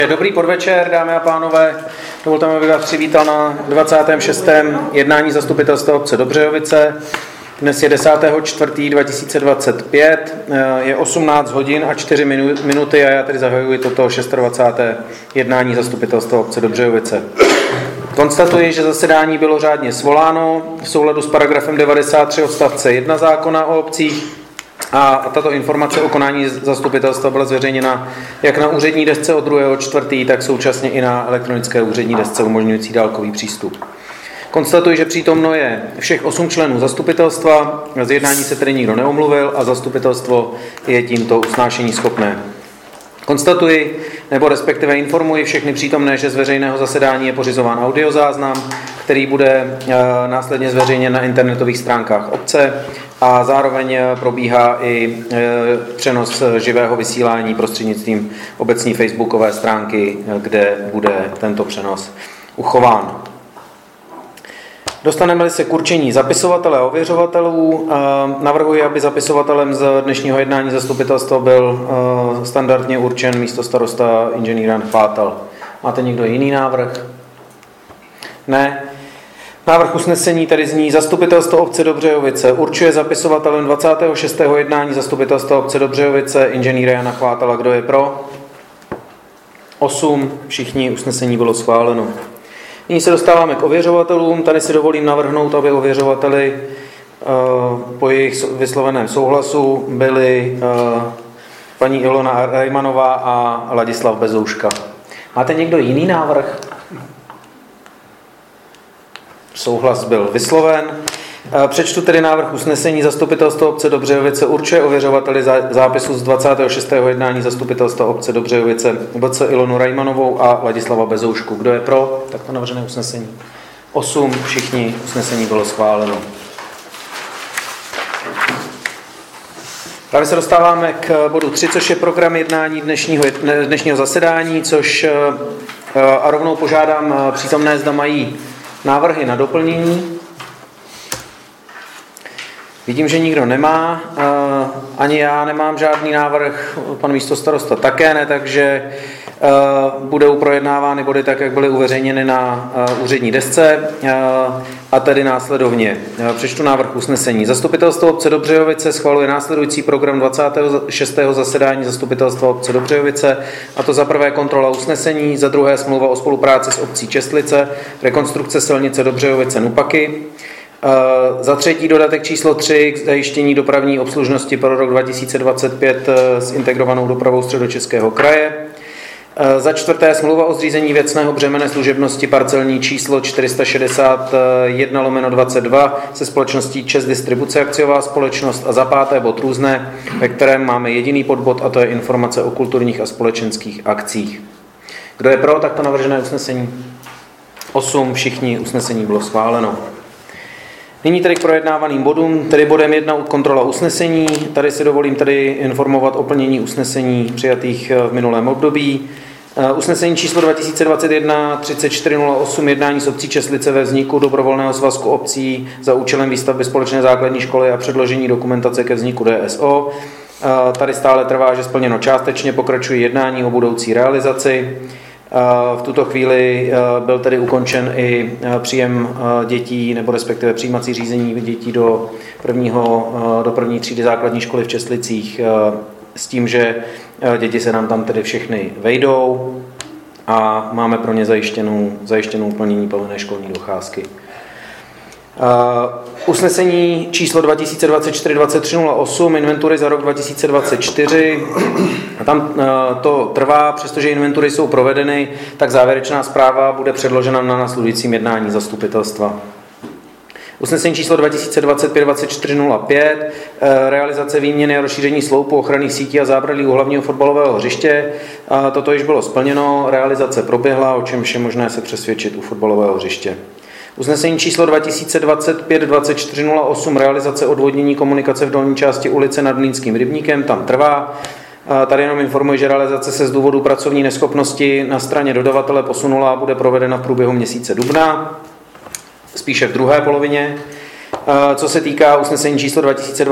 Dobrý podvečer, dámy a pánové. Dovolte mi, abych vás přivítal na 26. jednání zastupitelstva obce Dobřejovice. Dnes je 10.4.2025, je 18 hodin a 4 minuty a já tedy zahajuji toto 26. jednání zastupitelstva obce Dobřejovice. Konstatuji, že zasedání bylo řádně svoláno v souladu s paragrafem 93 odstavce 1 zákona o obcích a tato informace o konání zastupitelstva byla zveřejněna jak na úřední desce od 2.4., tak současně i na elektronické úřední desce umožňující dálkový přístup. Konstatuji, že přítomno je všech 8 členů zastupitelstva, z jednání se tedy nikdo neomluvil a zastupitelstvo je tímto usnášení schopné. Konstatuji, nebo respektive informuji všechny přítomné, že z veřejného zasedání je pořizován audiozáznam, který bude následně zveřejněn na internetových stránkách obce a zároveň probíhá i přenos živého vysílání prostřednictvím obecní facebookové stránky, kde bude tento přenos uchován. Dostaneme-li se k určení zapisovatele a ověřovatelů, navrhuji, aby zapisovatelem z dnešního jednání zastupitelstva byl standardně určen místostarosta inženýr Jan Chvátal. Máte někdo jiný návrh? Ne. Návrh usnesení tedy zní: Zastupitelstvo obce Dobřejovice určuje zapisovatelem 26. jednání zastupitelstva obce Dobřejovice inženýra Jana Chvátala. Kdo je pro? 8. Všichni, usnesení bylo schváleno. Nyní se dostáváme k ověřovatelům. Tady si dovolím navrhnout, aby ověřovateli po jejich vysloveném souhlasu byli paní Ilona Rajmanová a Ladislav Bezouška. Máte někdo jiný návrh? Souhlas byl vysloven. Přečtu tedy návrh usnesení. Zastupitelstvo obce Dobřejovice určuje ověřovateli zápisu z 26. jednání zastupitelstva obce Dobřejovice BC Ilonu Rajmanovou a Ladislava Bezoušku. Kdo je pro takto navržené usnesení? 8. Všichni, usnesení bylo schváleno. Právě se dostáváme k bodu 3, což je program jednání dnešního zasedání, a rovnou požádám přítomné, zda mají návrhy na doplnění. Vidím, že nikdo nemá, ani já nemám žádný návrh, pan místostarosta také ne, takže budou projednávány body tak, jak byly uveřejněny na úřední desce, a tedy následovně. Přečtu návrh usnesení. Zastupitelstvo obce Dobřejovice schvaluje následující program 26. zasedání zastupitelstva obce Dobřejovice, a to za prvé kontrola usnesení, za druhé smlouva o spolupráci s obcí Čestlice, rekonstrukce silnice Dobřejovice-Nupaky, za třetí dodatek číslo 3 k zajištění dopravní obslužnosti pro rok 2025 s integrovanou dopravou Středočeského kraje. Za čtvrté smlouva o zřízení věcného břemene služebnosti parcelní číslo 461/22 se společností ČEZ Distribuce akciová společnost. A za páté bod různé, ve kterém máme jediný podbod, a to je informace o kulturních a společenských akcích. Kdo je pro takto navržené usnesení? 8. Všichni, usnesení bylo schváleno. Nyní tedy k projednávaným bodům, tedy bodem 1 kontrola usnesení. Tady si dovolím informovat o plnění usnesení přijatých v minulém období. Usnesení číslo 2021-3408 jednání s obcí Čestlice ve vzniku dobrovolného svazku obcí za účelem výstavby společné základní školy a předložení dokumentace ke vzniku DSO. Tady stále trvá, že splněno částečně, pokračují jednání o budoucí realizaci. V tuto chvíli byl tedy ukončen i příjem dětí, nebo respektive přijímací řízení dětí do první třídy základní školy v Čestlicích, s tím, že děti se nám tam tedy všechny vejdou a máme pro ně zajištěnou plnění povinné školní docházky. Usnesení číslo 2024-2308, inventury za rok 2024. Tam to trvá, přestože inventury jsou provedeny, tak závěrečná zpráva bude předložena na následujícím jednání zastupitelstva. Usnesení číslo 2025-2405, realizace výměny a rozšíření sloupu ochranných sítí a zábradlí u hlavního fotbalového hřiště. Toto již bylo splněno, realizace proběhla, o čemž je možné se přesvědčit u fotbalového hřiště. Usnesení číslo 2025-2408, realizace odvodnění komunikace v dolní části ulice nad Mlýnským rybníkem, tam trvá. Tady jenom informuji, že realizace se z důvodu pracovní neschopnosti na straně dodavatele posunula a bude provedena v průběhu měsíce dubna, spíše v druhé polovině. Co se týká usnesení číslo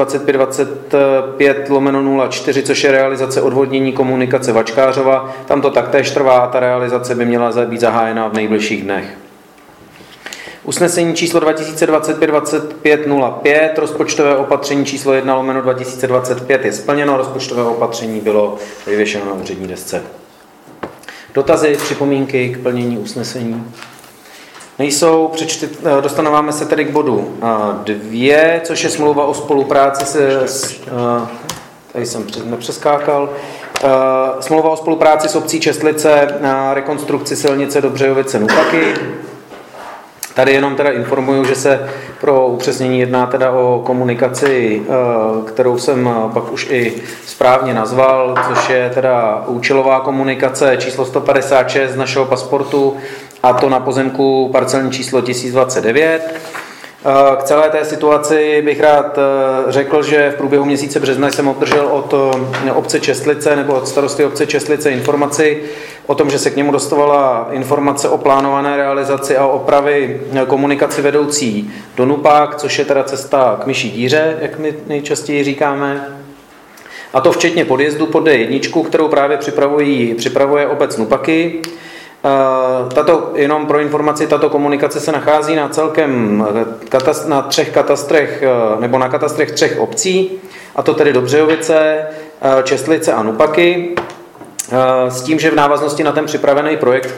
2025/04, což je realizace odvodnění komunikace Vačkářova, tam to taktéž trvá a ta realizace by měla být zahájena v nejbližších dnech. Usnesení číslo 2025/2505, rozpočtové opatření číslo 1/2025 je splněno, rozpočtové opatření bylo vyvěšeno na úřední desce. Dotazy, připomínky k plnění usnesení? Nejsou, dostaneme se tedy k bodu 2, což je smlouva o spolupráci tady jsem nepřeskákal, smlouva o spolupráci s obcí Čestlice na rekonstrukci silnice Dobřejovice-Nupaky. Tady jenom teda informuju, že se pro upřesnění jedná teda o komunikaci, kterou jsem pak už i správně nazval, což je teda účelová komunikace číslo 156 z našeho pasportu, a to na pozemku parcelní číslo 1029. K celé té situaci bych rád řekl, že v průběhu měsíce března jsem obdržel od obce Čestlice nebo od starosty obce Čestlice informaci o tom, že se k němu dostávala informace o plánované realizaci a opravy komunikaci vedoucí do Nupák, což je teda cesta k Myší díře, jak my nejčastěji říkáme. A to včetně podjezdu pod D1, kterou právě připravuje obec Nupaky. Jenom pro informaci, tato komunikace se nachází na celkem na 3 katastrech nebo na katastrech 3 obcí, a to tedy Dobřejovice, Čestlice a Nupaky, s tím, že v návaznosti na ten připravený projekt,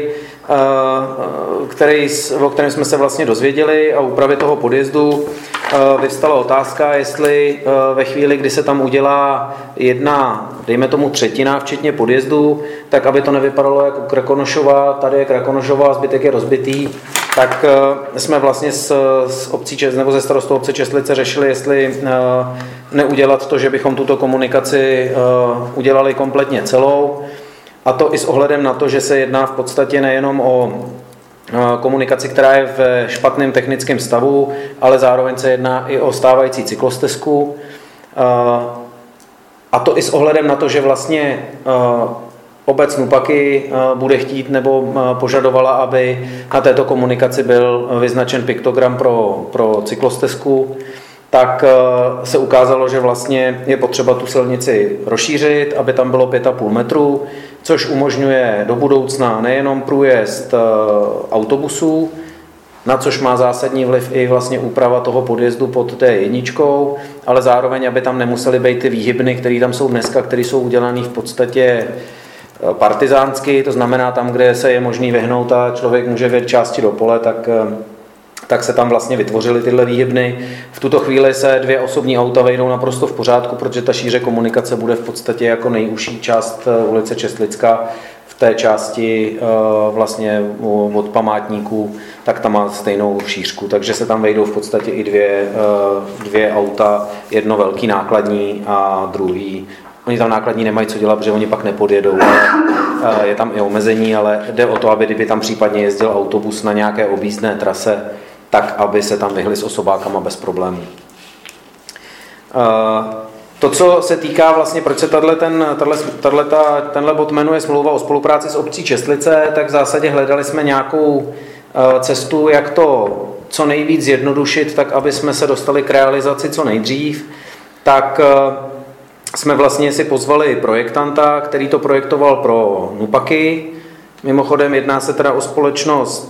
o kterém jsme se vlastně dozvěděli, a úpravy toho podjezdu, vyvstala otázka, jestli ve chvíli, kdy se tam udělá jedna, dejme tomu 1/3, včetně podjezdu, tak aby to nevypadalo jako Krakonošova, tady je Krakonošova, zbytek je rozbitý, tak jsme vlastně s obcí nebo ze starostou obce Čestlice řešili, jestli neudělat to, že bychom tuto komunikaci udělali kompletně celou, a to i s ohledem na to, že se jedná v podstatě nejenom o komunikaci, která je v špatném technickém stavu, ale zároveň se jedná i o stávající cyklostezku. A to i s ohledem na to, že vlastně obec Nupaky bude chtít nebo požadovala, aby na této komunikaci byl vyznačen piktogram pro cyklostezku, tak se ukázalo, že vlastně je potřeba tu silnici rozšířit, aby tam bylo 5,5 metru, což umožňuje do budoucna nejenom průjezd autobusů, na což má zásadní vliv i vlastně úprava toho podjezdu pod D1, ale zároveň, aby tam nemusely být ty výhybny, které tam jsou dneska, které jsou udělané v podstatě partizánsky, to znamená tam, kde se je možný vyhnout a člověk může vjet části do pole, tak se tam vlastně vytvořily tyhle výhybny. V tuto chvíli se 2 osobní auta vejdou naprosto v pořádku, protože ta šíře komunikace bude v podstatě jako nejužší část ulice Čestlická v té části vlastně od památníků, tak tam má stejnou šířku, takže se tam vejdou v podstatě i dvě auta, jedno velký nákladní a druhý. Oni tam nákladní nemají co dělat, protože oni pak nepodjedou, je tam i omezení, ale jde o to, aby kdyby tam případně jezdil autobus na nějaké objízdné trase, tak aby se tam vyhli s osobákama bez problémů. To, co se týká vlastně, proč se tenhle bod jmenuje smlouva o spolupráci s obcí Čestlice, tak v zásadě hledali jsme nějakou cestu, jak to co nejvíc zjednodušit, tak aby jsme se dostali k realizaci co nejdřív, tak jsme vlastně si pozvali projektanta, který to projektoval pro Nupaky. Mimochodem jedná se teda o společnost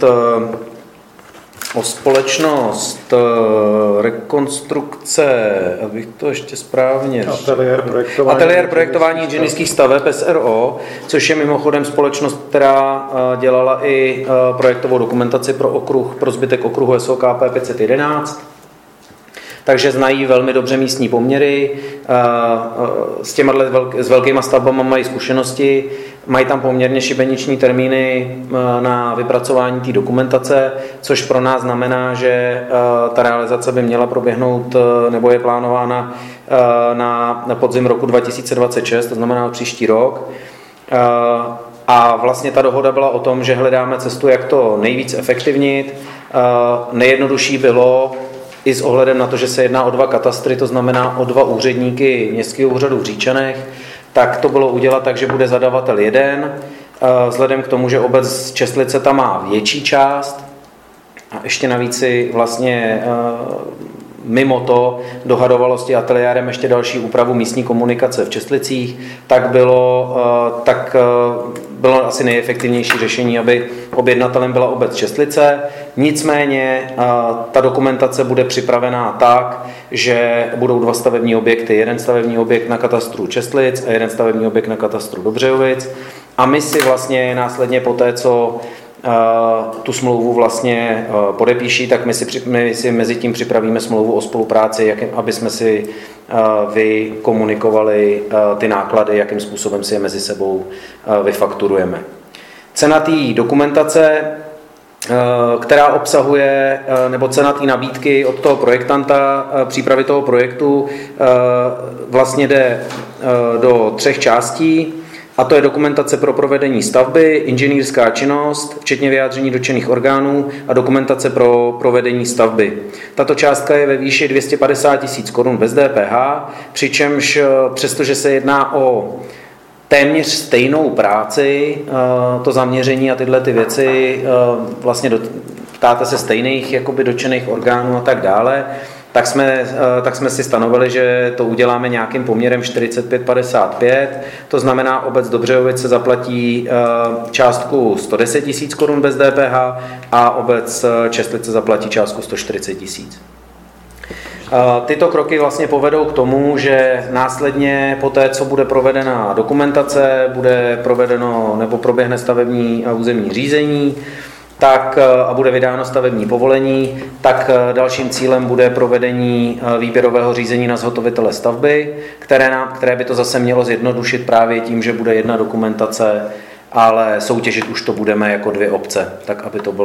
rekonstrukce, abych to ještě správně... Ateliér projektování inženýrských staveb SRO, což je mimochodem společnost, která dělala i projektovou dokumentaci pro zbytek okruhu SOKP 511. Takže znají velmi dobře místní poměry, s velkýma stavbama mají zkušenosti, mají tam poměrně šibeniční termíny na vypracování té dokumentace, což pro nás znamená, že ta realizace by měla proběhnout nebo je plánována na podzim roku 2026, to znamená příští rok. A vlastně ta dohoda byla o tom, že hledáme cestu, jak to nejvíc efektivnit. Nejjednodušší bylo i s ohledem na to, že se jedná o 2 katastry, to znamená o 2 úředníky Městského úřadu v Říčanech, tak to bylo udělat tak, že bude zadavatel jeden, vzhledem k tomu, že obec Čestlice tam má větší část a ještě navíc si vlastně mimo to dohadovalo s ateliérem ještě další úpravu místní komunikace v Čestlicích, tak bylo asi nejefektivnější řešení, aby objednatelem byla obec Čestlice. Nicméně ta dokumentace bude připravená tak, že budou 2 stavební objekty. Jeden stavební objekt na katastru Čestlic a jeden stavební objekt na katastru Dobřejovic. A my si vlastně následně po té, co tu smlouvu vlastně podepíší, tak my si mezi tím připravíme smlouvu o spolupráci, aby jsme si vykomunikovali ty náklady, jakým způsobem si je mezi sebou vyfakturujeme. Cena té dokumentace, která obsahuje, nebo cena té nabídky od toho projektanta, přípravy toho projektu, vlastně jde do 3 částí. A to je dokumentace pro provedení stavby, inženýrská činnost, včetně vyjádření dotčených orgánů a dokumentace pro provedení stavby. Tato částka je ve výši 250 000 korun bez DPH, přičemž přestože se jedná o téměř stejnou práci, to zaměření a tyhle ty věci, vlastně ptáte se stejných jakoby dotčených orgánů a tak dále, tak jsme si stanovili, že to uděláme nějakým poměrem 45-55, to znamená, obec Dobřejovice zaplatí částku 110 000 korun bez DPH a obec Čestlice zaplatí částku 140 000. Tyto kroky vlastně povedou k tomu, že následně po té, co bude provedena dokumentace, bude provedeno nebo proběhne stavební a územní řízení, a bude vydáno stavební povolení, tak dalším cílem bude provedení výběrového řízení na zhotovitele stavby, které by to zase mělo zjednodušit právě tím, že bude jedna dokumentace, ale soutěžit už to budeme jako 2 obce, tak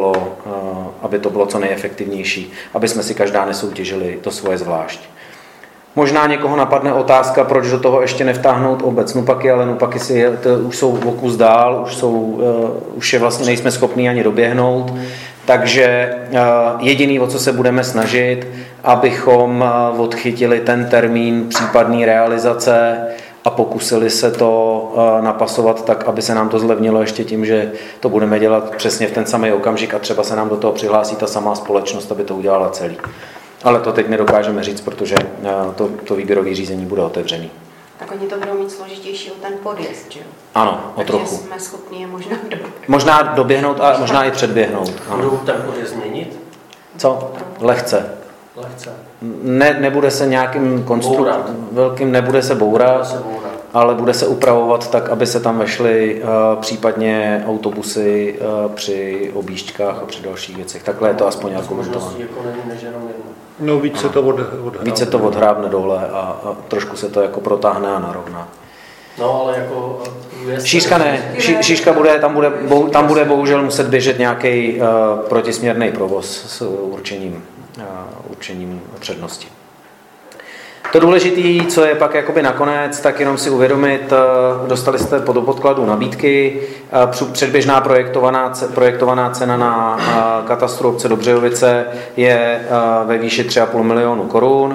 aby to bylo co nejefektivnější, aby jsme si každá nesoutěžili to svoje zvlášť. Možná někoho napadne otázka, proč do toho ještě nevtáhnout obec Nupaky, ale Nupaky už jsou o kus dál, už je vlastně nejsme schopni ani doběhnout, takže jediný, o co se budeme snažit, abychom odchytili ten termín případné realizace a pokusili se to napasovat tak, aby se nám to zlevnilo ještě tím, že to budeme dělat přesně v ten samý okamžik a třeba se nám do toho přihlásí ta samá společnost, aby to udělala celý. Ale to teď nedokážeme říct, protože to výběrové řízení bude otevřený. Tak oni to budou mít složitější o ten podjezd, že jo? Ano, o trochu. Takže jsme schopni je možná doběhnout. Možná doběhnout a možná i předběhnout. Budou ten podjezd změnit? Co? Lehce. Nebude se nějakým velkým, nebude se bourat, ale bude se upravovat tak, aby se tam vešly případně autobusy při objížďkách a při dalších věcech. Takhle je to aspoň argumentované. No víc se to odhrábne. Víc se to odhrábne dole a trošku se to jako protáhne a narovná. No ale jako... Šířka ne, šířka bude, tam bude bohužel muset běžet nějaký protisměrný provoz s určením přednosti. To důležité, co je pak jakoby nakonec, tak jenom si uvědomit, dostali jste do podkladu nabídky, předběžná projektovaná cena na katastru obce Dobřejovice je ve výši 3,5 milionu korun,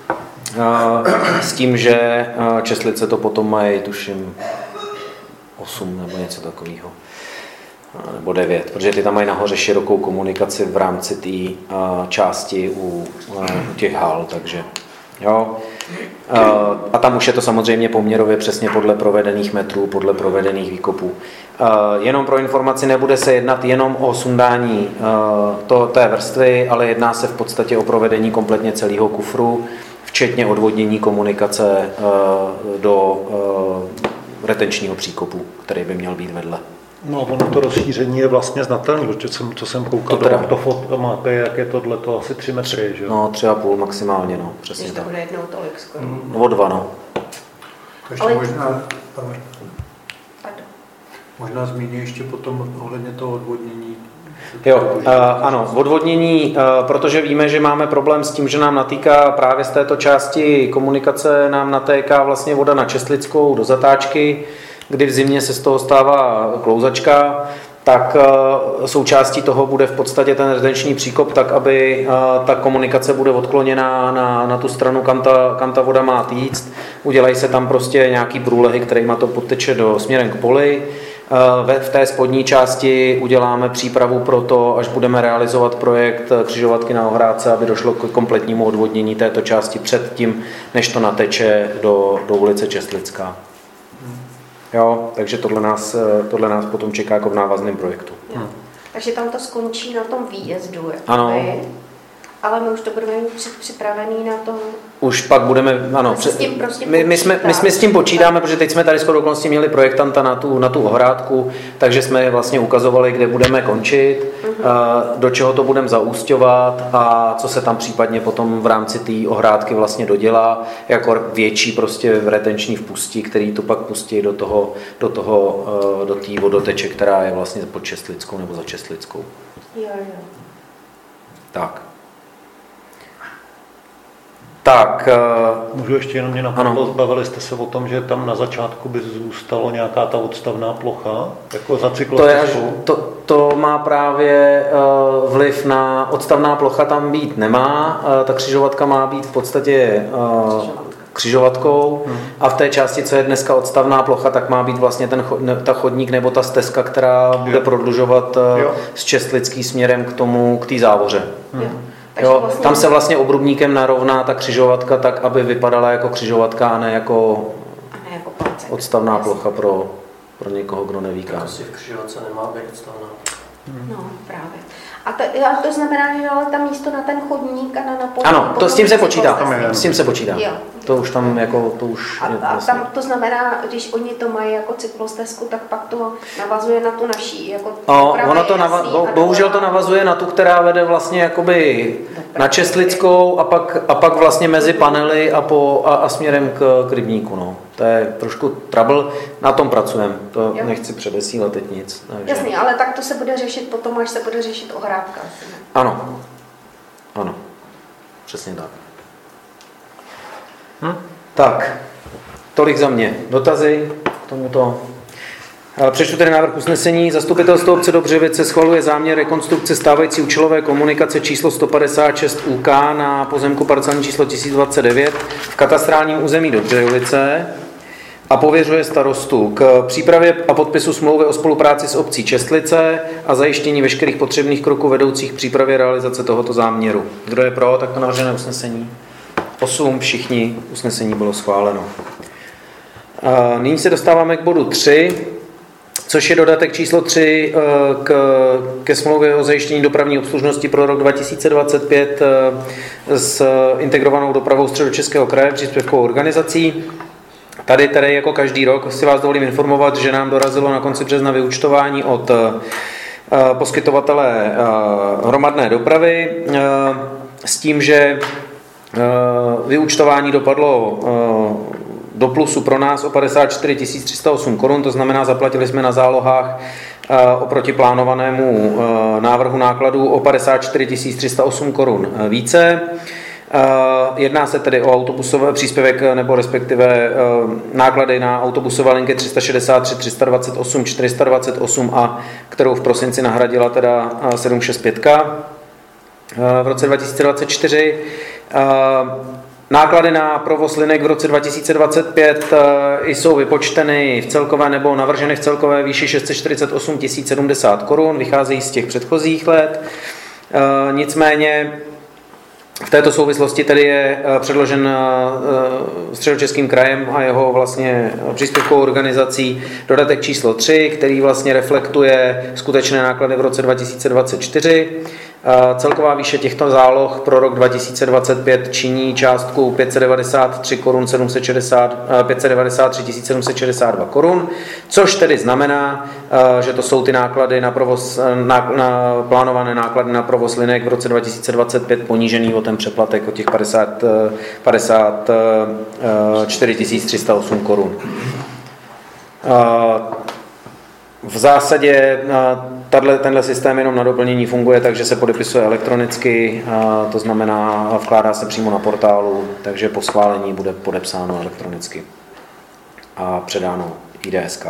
s tím, že Čestlice to potom mají, tuším, 8 nebo něco takového. Nebo 9, protože ty tam mají nahoře širokou komunikaci v rámci té části u těch hal, takže jo. A tam už je to samozřejmě poměrově přesně podle provedených metrů, podle provedených výkopů. Jenom pro informaci, nebude se jednat jenom o sundání té vrstvy, ale jedná se v podstatě o provedení kompletně celého kufru, včetně odvodnění komunikace do retenčního příkopu, který by měl být vedle. No, ono to rozšíření je vlastně znatelné, protože co jsem koukal do fotomapy, jak je tohleto asi 3 metry, že jo? No, 3,5 maximálně, no, přesně tak. To bude jednou tolik skoro. O 2, no. To ještě možná zmíní ještě potom ohledně toho odvodnění. Jo, ano, odvodnění, protože víme, že máme problém s tím, že nám natýká právě z této části komunikace, nám natéká vlastně voda na Čestlickou do zatáčky, kdy v zimě se z toho stává klouzačka, tak součástí toho bude v podstatě ten retenční příkop tak, aby ta komunikace bude odkloněná na tu stranu, kam ta voda má týct. Udělají se tam prostě nějaký průlehy, kterýma to podteče směrem k poli. V té spodní části uděláme přípravu pro to, až budeme realizovat projekt křižovatky na Ohrádce, aby došlo k kompletnímu odvodnění této části před tím, než to nateče do ulice Čestlická. Jo, takže tohle nás potom čeká jako v návazném projektu. Takže tam to skončí na tom výjezdu, ano. Ale my už to budeme mít připravený na tom. Už pak budeme, ano, my jsme s tím počítáme, protože teď jsme tady shodou okolností měli projektanta na tu ohrádku, takže jsme vlastně ukazovali, kde budeme končit, do čeho to budeme zaúsťovat a co se tam případně potom v rámci té ohrádky vlastně dodělá, jako větší prostě retenční vpustí, který to pak pustí do té vodoteče, která je vlastně pod Čestlickou nebo za Čestlickou. Jo. Tak. Tak. Můžu ještě jenom mě napadlo, zbavili jste se o tom, že tam na začátku by zůstalo nějaká ta odstavná plocha, jako za cyklostezkou? To má právě vliv na odstavná plocha tam být nemá, ta křižovatka má být v podstatě křižovatkou a v té části, co je dneska odstavná plocha, tak má být vlastně ta chodník nebo ta stezka, která bude prodlužovat z Čestlický směrem k té závoře. Jo, vlastně tam se vlastně obrubníkem narovná ta křižovatka tak, aby vypadala jako křižovatka a ne jako odstavná plocha pro někoho, kdo neví kam. Asi v křižovatce nemá být odstavná. No, právě. A to znamená, že ale tam místo na ten chodník a na napojení. Ano, to s tím se počítá. S tím se počítá. Jo. To už tam jako, to už... A tam to znamená, když oni to mají jako cyklostezku, tak pak to navazuje na tu naší. Jako ono to bohužel to navazuje na tu, která vede vlastně jakoby na Čestlickou a pak vlastně mezi panely a směrem k rybníku. No. To je trošku trouble, na tom pracujeme. To nechci předesílat teď nic. Takže... Jasně, ale tak to se bude řešit potom, až se bude řešit ohrádka. Ano. Přesně tak. Tak, tolik za mě. Dotazy k tomuto? Přečtu tedy návrh usnesení. Zastupitelstvo obce Dobřevice schvaluje záměr rekonstrukce stávající účelové komunikace číslo 156 UK na pozemku parcelní číslo 1029 v katastrálním území Dobřevice a pověřuje starostu k přípravě a podpisu smlouvy o spolupráci s obcí Čestlice a zajištění veškerých potřebných kroků vedoucích k přípravě realizace tohoto záměru. Kdo je pro takto navržené usnesení? 8, všichni, usnesení bylo schváleno. Nyní se dostáváme k bodu 3, což je dodatek číslo 3 ke smlouvě o zajištění dopravní obslužnosti pro rok 2025 s integrovanou dopravou Středočeského kraje příspěvkovou organizací. Tady jako každý rok si vás dovolím informovat, že nám dorazilo na konci března vyúčtování od poskytovatele hromadné dopravy s tím, že vyúčtování dopadlo do plusu pro nás o 54 308 korun, to znamená, zaplatili jsme na zálohách oproti plánovanému návrhu nákladů o 54 308 korun více. Jedná se tedy o autobusové příspěvek nebo respektive náklady na autobusové linky 363, 328, 428 a kterou v prosinci nahradila teda 765 v roce 2024. Náklady na provoz linek v roce 2025 jsou vypočteny v celkové nebo navrženy v celkové výši 648 070 korun, vycházejí z těch předchozích let. Nicméně v této souvislosti tedy je předložen Středočeským krajem a jeho vlastně příspěvkovou organizací dodatek číslo 3, který vlastně reflektuje skutečné náklady v roce 2024. Celková výše těchto záloh pro rok 2025 činí částku 593 762 korun, což tedy znamená, že to jsou ty náklady na provoz, plánované náklady na provoz linek v roce 2025 ponížený o ten přeplatek o těch 54 308 korun. V zásadě tenhle systém jenom na doplnění funguje, takže se podepisuje elektronicky, to znamená vkládá se přímo na portálu, takže po schválení bude podepsáno elektronicky a předáno IDSK.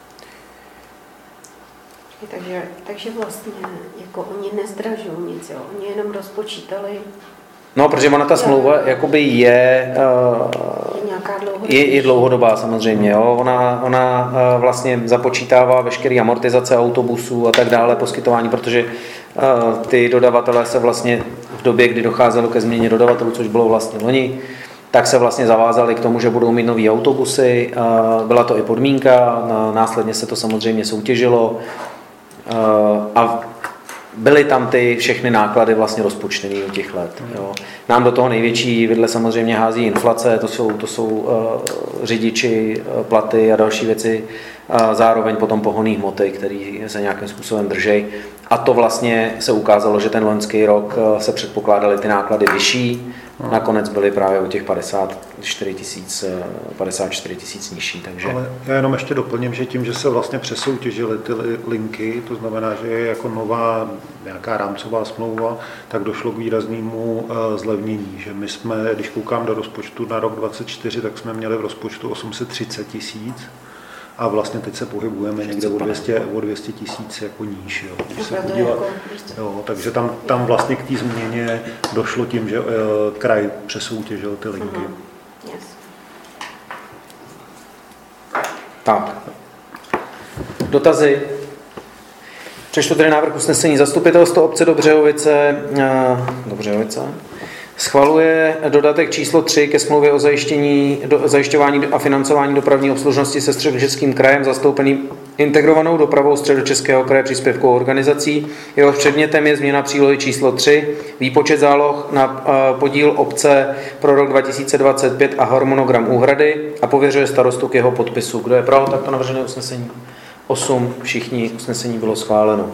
Takže vlastně jako oni nezdražují nic, jo? Oni jenom rozpočítali. No, protože ona ta smlouva jakoby je nějaká dlouhodobá? Je dlouhodobá samozřejmě. Jo. Ona vlastně započítává veškeré amortizace autobusů a tak dále, poskytování, protože ty dodavatelé se vlastně v době, kdy docházelo ke změně dodavatelů, což bylo vlastně loni, tak se vlastně zavázali k tomu, že budou mít nový autobusy. Byla to i podmínka, následně se to samozřejmě soutěžilo a byly tam ty všechny náklady vlastně rozpočtený do těch let. Jo. Nám do toho největší vidle samozřejmě hází inflace, to jsou řidiči, platy a další věci, zároveň potom pohonné hmoty, které se nějakým způsobem drží. A to vlastně se ukázalo, že ten loňský rok se předpokládaly ty náklady vyšší, nakonec byly právě o těch 54 tisíc nižší. Takže... Ale já jenom ještě doplním, že tím, že se vlastně přesoutěžily ty linky, to znamená, že je jako nová nějaká rámcová smlouva, tak došlo k výraznému zlevnění. Že my jsme, když koukám do rozpočtu na rok 2024, tak jsme měli v rozpočtu 830 tisíc. A vlastně teď se pohybujeme někde o 200 tisíc jako níž. Jo. Když se podívat, takže tam vlastně k té změně došlo tím, že kraj přesoutěžil ty linky. Yes. Tak. Dotazy? Přečtu tedy návrh usnesení. Zastupitelstvo obce Dobřehovice schvaluje dodatek číslo 3 ke smlouvě o zajišťování a financování dopravní obslužnosti se Středočeským krajem zastoupeným integrovanou dopravou Středočeského kraje příspěvkovou organizací. Jehož předmětem je změna přílohy číslo 3, výpočet záloh na podíl obce pro rok 2025 a harmonogram úhrady a pověřuje starostu k jeho podpisu. Kdo je pro takto navržené usnesení? 8, všichni, usnesení bylo schváleno.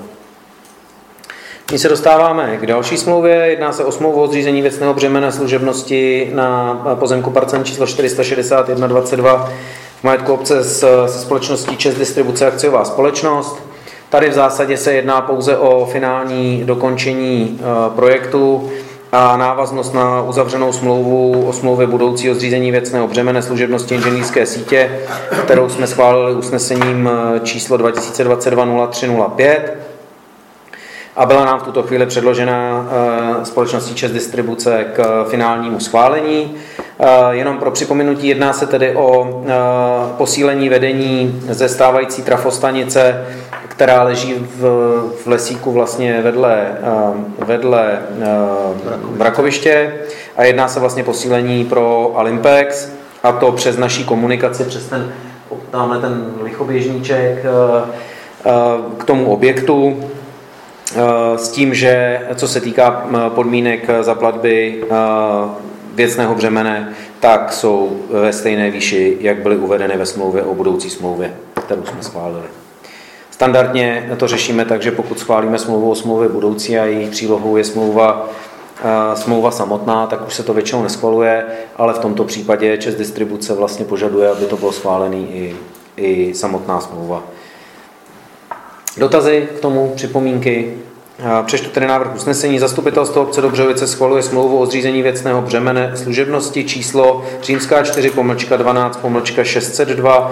Nyní se dostáváme k další smlouvě. Jedná se o smlouvu o zřízení věcného břemene služebnosti na pozemku parcelní číslo 46122 v majetku obce se společností ČEZ Distribuce akciová společnost. Tady v zásadě se jedná pouze o finální dokončení projektu a návaznost na uzavřenou smlouvu o smlouvě budoucího zřízení věcného břemene služebnosti inženýrské sítě, kterou jsme schválili usnesením číslo 2022-0305. A byla nám v tuto chvíli předložena společností ČEZ Distribuce k finálnímu schválení. Jenom pro připomenutí, jedná se tedy o posílení vedení ze stávající trafostanice, která leží v lesíku vlastně vedle Brakoviště, a jedná se vlastně posílení pro Alympex, a to přes naší komunikaci, přes tamhle ten lichoběžníček k tomu objektu. S tím, že co se týká podmínek za platby věcného břemene, tak jsou ve stejné výši, jak byly uvedeny ve smlouvě o budoucí smlouvě, kterou jsme schválili. Standardně to řešíme tak, že pokud schválíme smlouvu o smlouvě budoucí a její přílohou je smlouva samotná, tak už se to většinou neschvaluje, ale v tomto případě ČEZ Distribuce vlastně požaduje, aby to bylo schválený i samotná smlouva. Dotazy k tomu, připomínky? Přečtu tedy návrh usnesení. Zastupitelstvo obce Dobřehovice schvaluje smlouvu o zřízení věcného břemene služebnosti číslo římská 4-12-602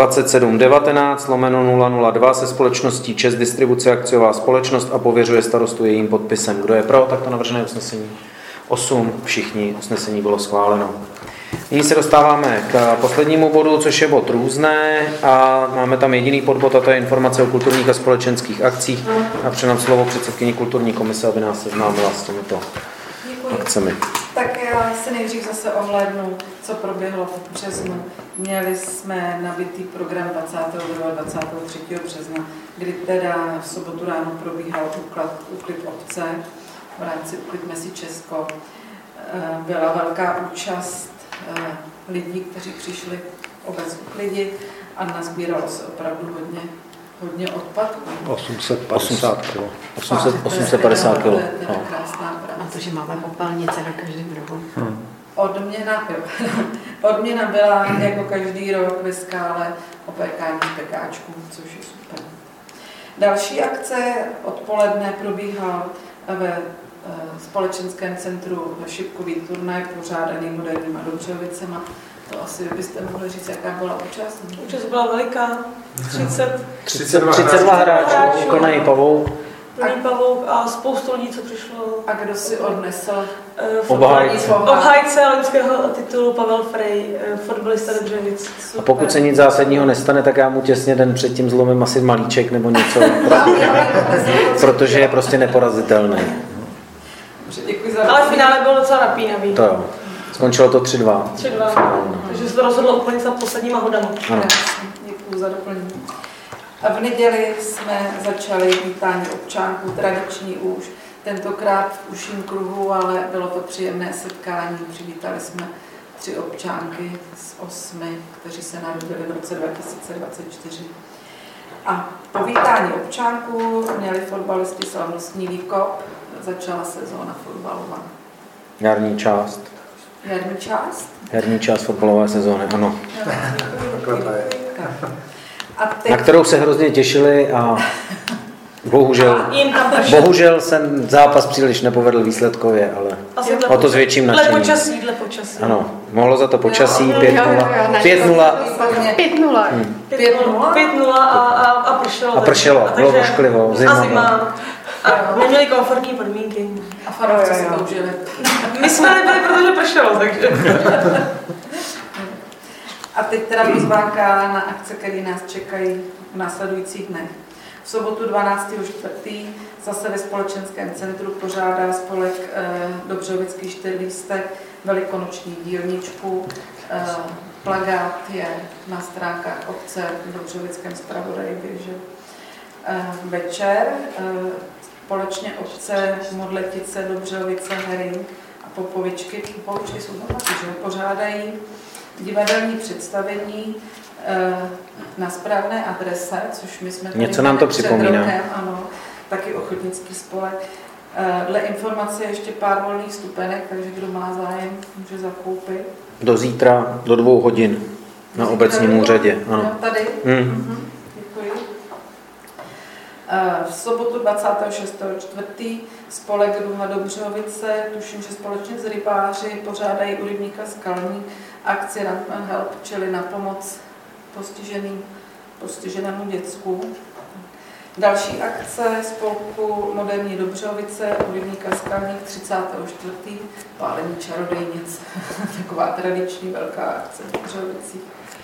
2719/002 se společností ČEZ Distribuce akciová společnost a pověřuje starostu jejím podpisem. Kdo je pro takto navržené usnesení? 8, všichni, usnesení bylo schváleno. Nyní se dostáváme k poslednímu bodu, což je bod různé, a máme tam jediný podbod, a to je informace o kulturních a společenských akcích. A předám slovo předsedkyni kulturní komise, aby nás seznámila s těmito akcemi. Tak já se nejdřív zase ohlédnu, co proběhlo v březnu. Měli jsme nabitý program 22. a 23. března, kdy teda v sobotu ráno probíhal úklid obce v rámci Uklidme si Česko. Byla velká účast lidí, kteří přišli obec uklidit, a nazbíralo se opravdu hodně odpadků. 850 kg. 850 kg. To je krásná práce. A to, že máme popelnice na každém rohu. Odměna byla jako každý rok ve skále opékání pekáčků, což je super. Další akce odpoledne probíhal ve společenském centru šipkový turnaj pořádaný Moderníma Dobřevicema. To asi byste mohli říct, jaká byla účast? Účast byla veliká, 32 hráčů, konají Pavou. První pavouk a spoustu lidí, co přišlo. A kdo si odnesl obhájce loňského titulu Pavel Frej, fotbalista Dobřevic. A pokud se nic zásadního nestane, tak já mu těsně den předtím zlomím asi malíček nebo něco, protože je prostě neporazitelný. Ale v finále bylo docela napínavý. To jo. Skončilo to 3-2. 3-2. Takže se to rozhodlo úplně za posledníma hodama. Děkuji za doplnění. A v neděli jsme začali vítání občánků, tradiční už, tentokrát v užším kruhu, ale bylo to příjemné setkání. Přivítali jsme 3 občánky z 8, kteří se narodili v roce 2024. A po vítání občánků měli fotbalisti slavnostní výkop, začala sezóna fotbalová. Jarní část. Jarní část? Jarní část fotbalové sezóny, ano. A teď... Na kterou se hrozně těšili a bohužel jsem zápas příliš nepovedl výsledkově, ale o to s větším nadšením. Dle počasí. Ano, mohlo za to počasí 5-0. 5-0 a pršelo. A pršelo, bylo ošklivo, zima. A neměli komfortní podmínky. A fanoušci se to užili. My jsme nebyli, protože pršelo, takže... A teď teda pozvánka na akce, které nás čekají v následujících dnech. V sobotu 12.4. zase ve společenském centru pořádá spolek Dobřovický 4 velikonoční dílničku. Plakát je na stránkách obce v Dobřovickém zpravodaji běžel. Večer společně obce Modletice, Dobřovice, Herring a Popovičky jsou tam taky, že pořádají divadelní představení na správné adrese, což my jsme tady něco nám to připomíná. Rokem, ano, taky ochotnický spolek. Dle informace ještě pár volných stupenek, takže kdo má zájem, může zakoupit. Do zítra, do 2 hodin na obecním úřadě. Ano. Tady? Děkuji. V sobotu 26.4. spolek Duha Dobřovice, tuším, že společně s rybáři pořádají u rybníka Skalník akci Run and Help, čili na pomoc postiženému děcku. Další akce spolku Moderní Dobřovice u rybníka Skalník 34. pálení čarodějnic. Taková tradiční velká akce v Dobřovicích.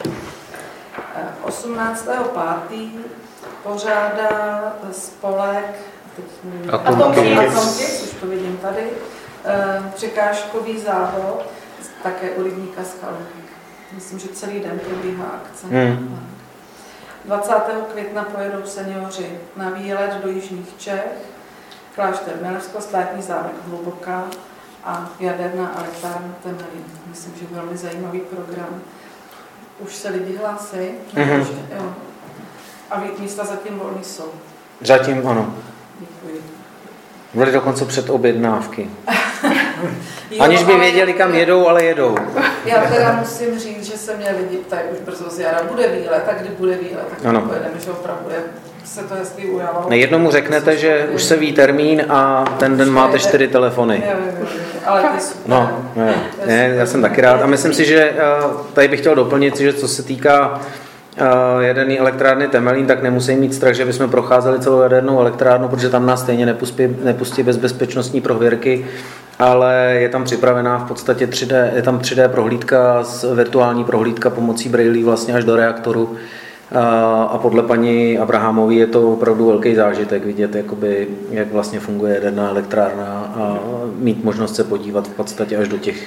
18.5. pořádá spolek Atomky, už to vidím tady, překážkový závod, také u rybníka Skalník. Myslím, že celý den probíhá akce. 20. května pojedou seniori na výlet do jižních Čech, klášter Milevsko, státní zámek Hluboká a jaderná elektrárna Temelín. Myslím, že velmi zajímavý program. Už se lidi hlásí? Jo. A místa zatím volný jsou? Zatím ano. Děkuji. Byly dokonce předobjednávky. Aniž by věděli, kam jedou, ale jedou. Já teda musím říct, že se mě lidi ptají už brzo z jara, bude výlet, tak kdy bude výlet, tak ano. Pojedeme, že opravdu se to hezky ujalo. Jednomu řeknete, že už se ví termín a ten den máte 4 telefony. Ale ty super. No, já jsem taky rád. A myslím si, že tady bych chtěl doplnit, že co se týká jaderné elektrárny Temelín, tak nemusí mít strach, že bychom procházeli celou jadernou elektrárnu, protože tam nás stejně nepustí bez bezpečnostní prověrky, ale je tam připravená v podstatě 3D prohlídka, virtuální prohlídka pomocí brailí vlastně až do reaktoru. A podle paní Abrahamové je to opravdu velký zážitek vidět, jakoby, jak vlastně funguje jaderná elektrárna a mít možnost se podívat v podstatě až do těch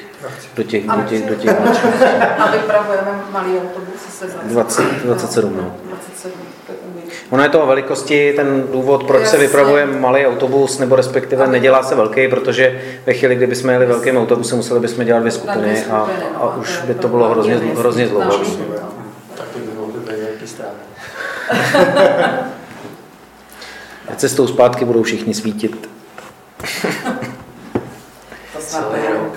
A vypravujeme malý autobus? 27, no. 27. Ono je to o velikosti, ten důvod, proč se vypravuje malý autobus, nebo respektive nedělá se velký, protože ve chvíli, kdyby jsme jeli velkým autobusem, museli bychom dělat 2 skupiny a už by to bylo hrozně zlouhavý. A cestou zpátky budou všichni svítit. To snad rok.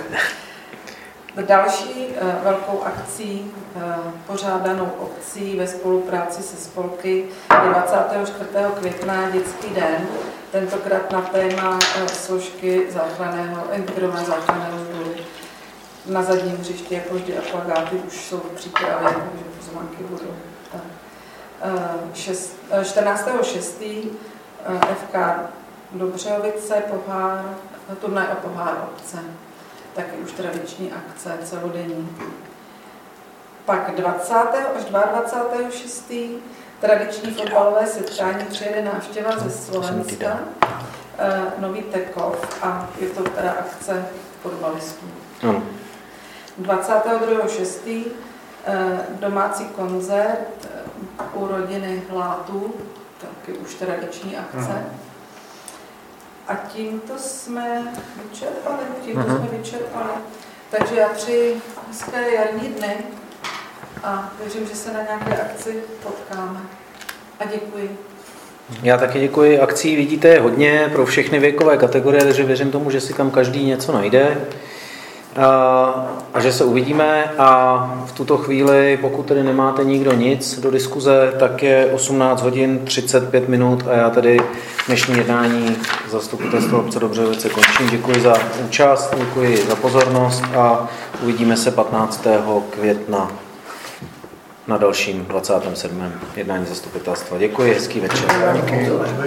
Další velkou akcí pořádanou obcí ve spolupráci se spolky je 24. května Dětský den, tentokrát na téma složky integrovaného záchranného sboru. Na zadním hřišti, jako vždy, a plakáty už jsou v přípravě, takže pozvánky budou. 14.6. FK Dobřejovice, pohár, turnaj o pohár obce. Taky už tradiční akce, celodenní. Pak 20. až 22. 6. tradiční fotbalové setkání, přijede návštěva ze Slovenska, Nový Tekov a je to teda akce fotbalistů. 22.6. domácí koncert u rodiny Hlátů, taky už tradiční akce. A tímto jsme vyčerpali. Takže já přeji hezké jarní dny a věřím, že se na nějaké akci potkáme. A děkuji. Já taky děkuji. Akcí vidíte je hodně pro všechny věkové kategorie, takže věřím tomu, že si tam každý něco najde a že se uvidíme. A v tuto chvíli, pokud tedy nemáte nikdo nic do diskuze, tak je 18 hodin 35 minut a já tedy dnešní jednání zastupitelstva obce Dobřejovice končím. Děkuji za účast, děkuji za pozornost a uvidíme se 15. května na dalším 27. jednání zastupitelstva. Děkuji, hezký večer.